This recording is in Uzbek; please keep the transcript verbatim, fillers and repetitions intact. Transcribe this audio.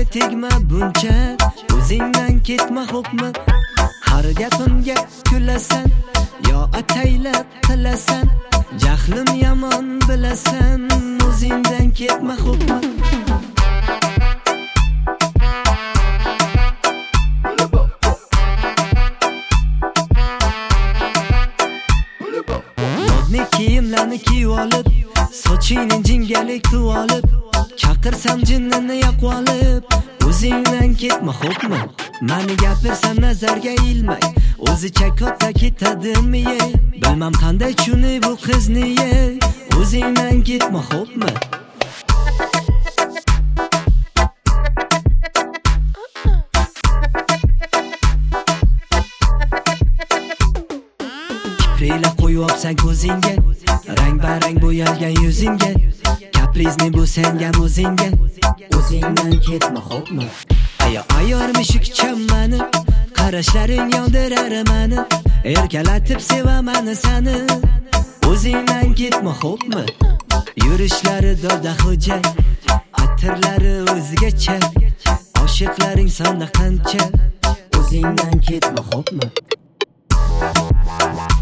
tegma buncha, o'zingdan ketma xo'pmi? Har gapimga kulasan, yo ataylab tilasan, jahlim yomon bilasan, o'zingdan ketma xo'pmi? Modniy kiyimlarni kiyib olib, sochingni jingalik qilib olib, chaqirsam jinnini yoqib olib, o'zingdan ketma xo'pmi? Mani gapirsam nazarga ilmay, o'zicha katta ketadimi ye? Bilmam qanday tushunay bu qizni ye, o'zingdan ketma xo'pmi? Kipriklar qo'yib olsan ko'zingga, rang-barang bo'yalgan yuzingga, kaprizni bu senga o'zingga, o'zingdan ketma xo'pmi? Ayo ayor mushukcham mani, qarashlaring yondirar mani, erkalatib sevaman sani, o'zingdan ketma xo'pmi? Yurishlari doda xo'ja, atirlari o'zgacha, oshiqlaring sonda qancha, o'zingdan ketma xo'pmi?